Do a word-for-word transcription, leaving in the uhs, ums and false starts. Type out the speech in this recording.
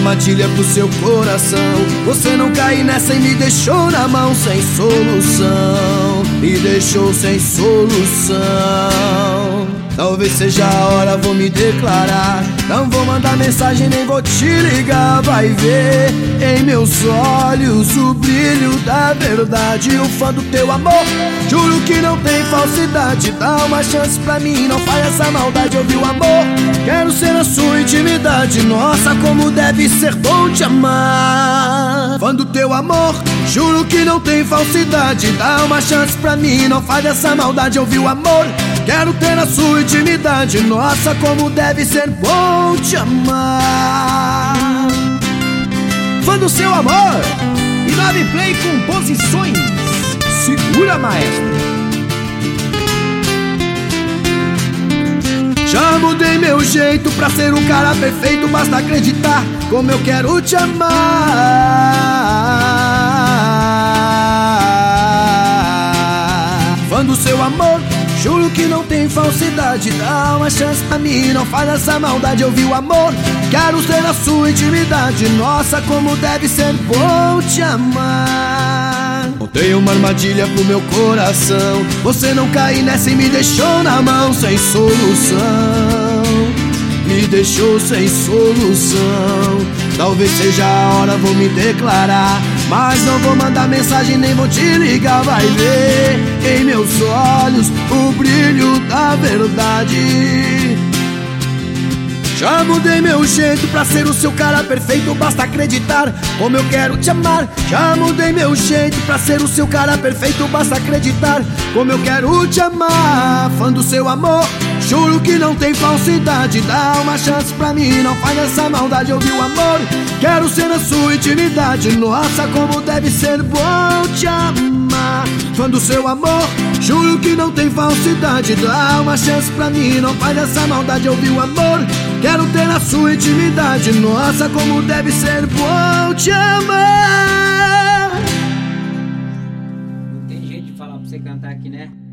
armadilha pro seu coração. Você não cai nessa e me deixou na mão sem solução. Me deixou sem solução. Talvez seja a hora, vou me declarar. Não vou mandar mensagem, nem vou te ligar. Vai ver em meus olhos o brilho da verdade. O fã do teu amor, juro que não tem falsidade. Dá uma chance pra mim, não faz essa maldade. Ouviu, amor? Quero ser a sua intimidade. Nossa, como deve ser bom te amar. Fã do teu amor, juro que não tem falsidade. Dá uma chance pra mim, não faz essa maldade. Ouviu, amor? Quero ter a sua intimidade. Nossa, como deve ser bom te amar. Fã do seu amor e nove play composições. Segura, maestro. Já mudei meu jeito pra ser um cara perfeito. Basta acreditar como eu quero te amar. Fã do seu amor, juro que não tem falsidade. Dá uma chance pra mim, não faz essa maldade. Ouviu, amor? Quero ter a sua intimidade. Nossa, como deve ser bom te amar. Montei uma armadilha pro meu coração. Você não cai nessa e me deixou na mão sem solução. Me deixou sem solução. Talvez seja a hora, vou me declarar. Mas não vou mandar mensagem, nem vou te ligar. Vai ver em meus olhos o brilho da verdade. Já mudei meu jeito pra ser o seu cara perfeito. Basta acreditar como eu quero te amar. Já mudei meu jeito pra ser o seu cara perfeito. Basta acreditar como eu quero te amar. Fã do seu amor, juro que não tem falsidade. Dá uma chance pra mim, não faz essa maldade. Ouviu, amor? Quero ser a sua intimidade. Nossa, como deve ser bom te amar. Fã do seu amor, juro que não tem falsidade. Dá uma chance pra mim, não faz essa maldade. Ouviu, amor? Quero ter a sua intimidade. Nossa, como deve ser bom te amar. Não tem jeito de falar pra você cantar aqui, né?